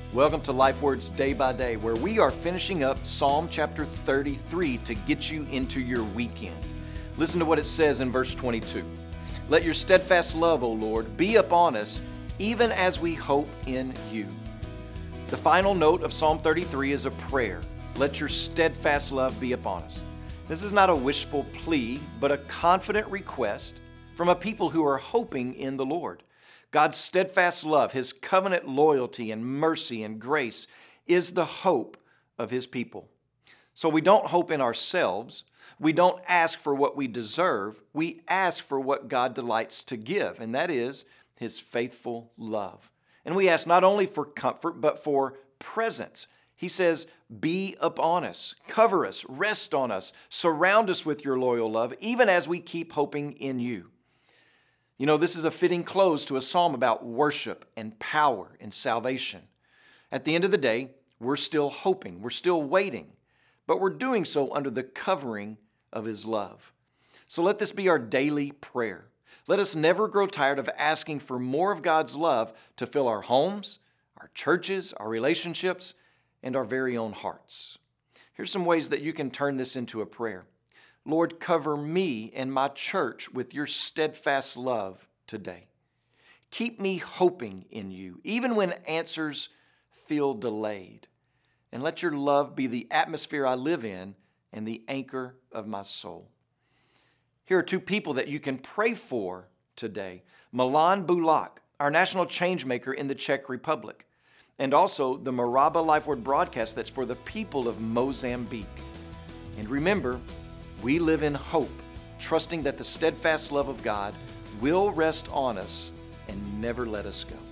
Welcome to Life Words Day by Day, where we are finishing up Psalm chapter 33 to get you into your weekend. Listen to what it says in verse 22. Let your steadfast love, O Lord, be upon us, even as we hope in you. The final note of Psalm 33 is a prayer. Let your steadfast love be upon us. This is not a wishful plea, but a confident request from a people who are hoping in the Lord. God's steadfast love, His covenant loyalty and mercy and grace is the hope of His people. So we don't hope in ourselves. We don't ask for what we deserve. We ask for what God delights to give, and that is His faithful love. And we ask not only for comfort, but for presence. He says, be upon us, cover us, rest on us, surround us with your loyal love, even as we keep hoping in you. You know, this is a fitting close to a psalm about worship and power and salvation. At the end of the day, we're still hoping, we're still waiting, but we're doing so under the covering of His love. So let this be our daily prayer. Let us never grow tired of asking for more of God's love to fill our homes, our churches, our relationships, and our very own hearts. Here's some ways that you can turn this into a prayer. Lord, cover me and my church with your steadfast love today. Keep me hoping in you, even when answers feel delayed. And let your love be the atmosphere I live in and the anchor of my soul. Here are two people that you can pray for today. Milan Bulak, our national change maker in the Czech Republic, and also the Maraba Life Word broadcast that's for the people of Mozambique. And remember, we live in hope, trusting that the steadfast love of God will rest on us and never let us go.